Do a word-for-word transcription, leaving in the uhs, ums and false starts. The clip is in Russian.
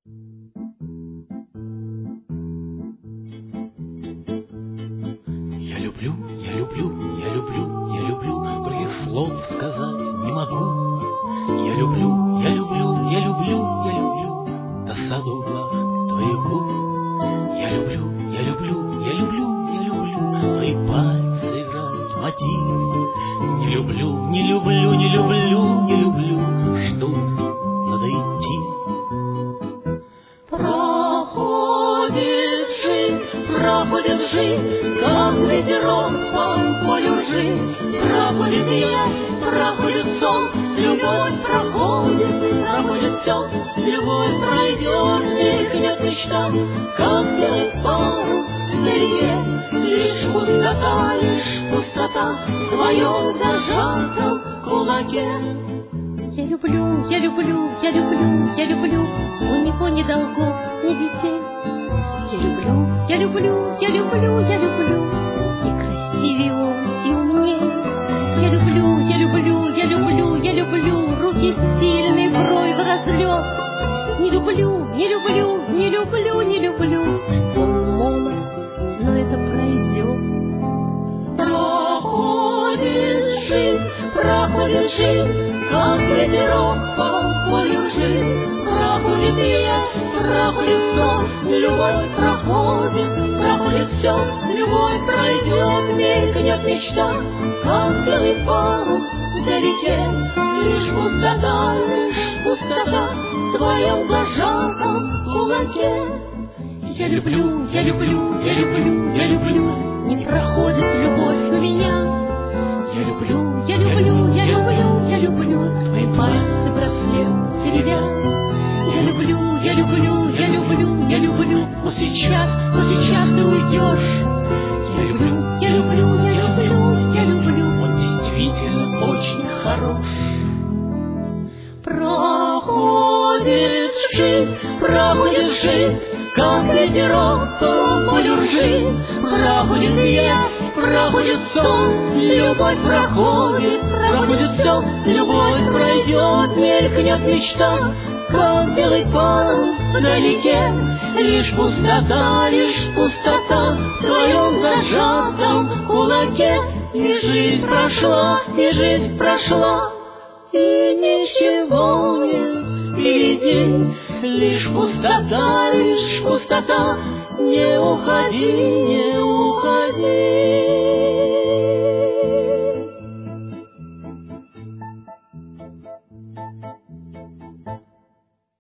Я люблю, я люблю, я люблю, я люблю, других слов сказать не могу. Я люблю, я люблю, я люблю, я люблю досаду в углах твоих губ. Я люблю, я люблю, я люблю, я люблю твои пальцы играют мотив. Не люблю, не люблю, не люблю, не люблю, ждут, надо идти. Проходит жизнь, проходит жизнь, как ветерок по полю жизнь. Проходит ясность, проходит сон, любовь проходит, проходит все. Любовь пройдет, мелькнет мечта, как белый парус вдалеке. Лишь пустота, лишь пустота в твоем зажатом кулаке. Я люблю, я люблю, я люблю, я люблю, у него ни долгов, ни детей. Я люблю, я люблю, я люблю, я люблю, и красивее он, и умнее. Я люблю, я люблю, я люблю, я люблю, руки сильные, бровь в разлет. Не люблю, не люблю, не люблю, не люблю, он молод, но это пройдет. Проходит жизнь, проходит жизнь, как ветерок по полю жизнь. Проходит ясность, проходит сон, любовь проходит, проходит все. Любовь пройдет, мелькнет мечта, как белый парус вдалеке. Лишь пустота, лишь пустота в твоем зажатом кулаке. Я люблю, я люблю, я люблю, я люблю, не проходит любовь у меня. Я люблю, я люблю, я люблю, я люблю твои пальцы, браслет, серебря. Я люблю, я люблю, я люблю, я люблю, но сейчас, но сейчас ты уйдешь. Я люблю, я люблю, я люблю, я люблю, Он действительно очень хорош. Проходит жизнь, проходит жизнь, как ветерок по полю жизнь. Проходит ясность, проходит сон, любовь проходит, проходит все. Любовь пройдет, мелькнет мечта, как белый парус вдалеке. Лишь пустота, лишь пустота в твоем зажатом кулаке. И жизнь прошла, и жизнь прошла, и ничего не впереди. Лишь пустота, лишь пустота, не уходи, не уходи.